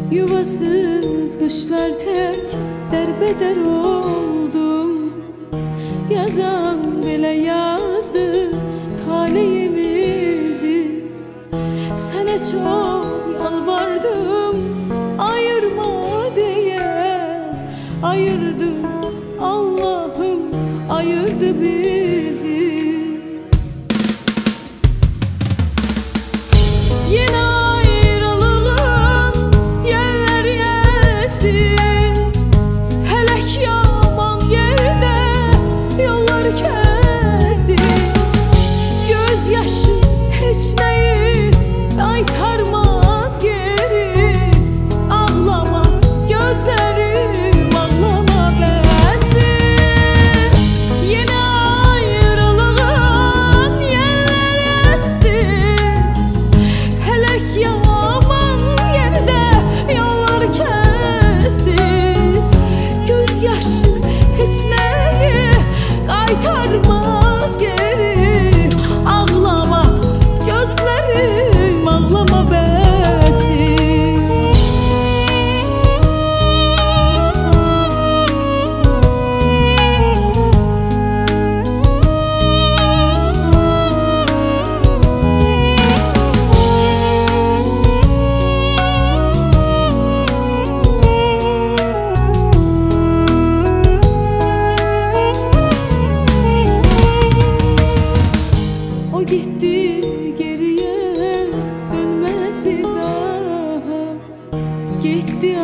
Yuvasız kışlar tek derbeder oldum. Yazan bile yazdı talihimizi. Sana çok yalvardım ayırma diye. Ayırdı Allah'ım, ayırdı bizi. Yine ayrılığın yerler yesti. Felek yaman yerde yollar kesti. Gözyaşı hiç neyi qaytarmaz geri. Ağlama gözlerim, ağlama bəsdi. Yine ayrılığın yerler esti. Felek yaman yerde yollar kesti. Gözyaşı hiç neyi qaytarmaz geri. Ağlama gözlerim, ağlama bəsdi. O gitti geriye dönmez bir daha. Gitti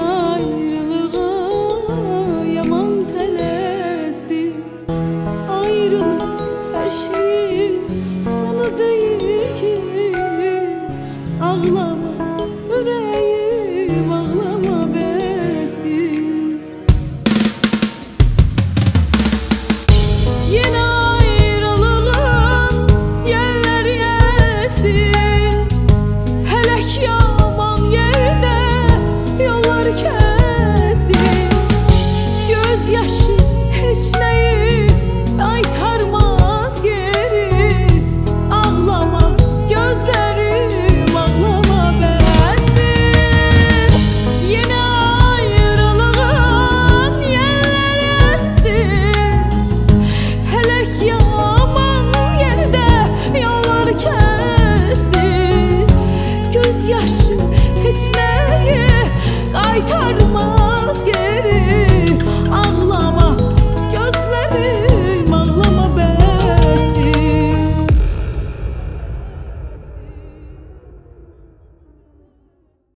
ayrılığa yaman tələsdi. Ayrılık her şeyin sonu değil ki. Ağlama yüreğim, ağlama bəsdi. Yine ayrılığın yerler yesti. Felek yaman yerde yollar kesti. Gözyaşı hiç neyi qaytarmaz geri. Ağlama gözlerim, ağlama bəsdi. Yine ayrılığın yerler esti. Felek yaman yerde yollar kesti. Gözyaşı hiç neyi qaytarmaz geri.